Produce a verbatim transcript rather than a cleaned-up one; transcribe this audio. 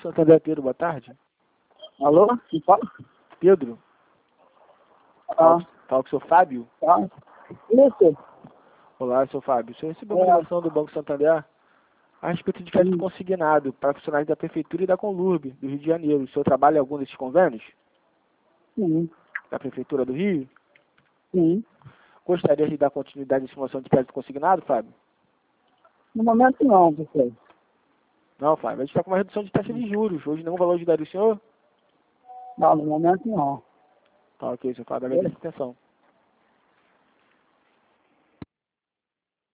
Santander, Pedro, boa tarde. Alô? Quem fala? Pedro? Ah, Fala com o seu Fábio? tá. Isso. Olá, seu Fábio. O senhor recebeu uma É. ligação do Banco Santander a respeito de crédito Sim. consignado para funcionários da Prefeitura e da Conlurb, do Rio de Janeiro. O senhor trabalha em algum desses convênios? Sim. Da Prefeitura do Rio? Sim. Gostaria de dar continuidade à simulação de crédito consignado, Fábio? No momento não, professor. Não, Fábio. A gente está com uma redução de taxa de juros. Hoje nenhum valor ajudaria o senhor? Não, no momento não. Tá, ok, seu Fábio. É. Agradeço a atenção.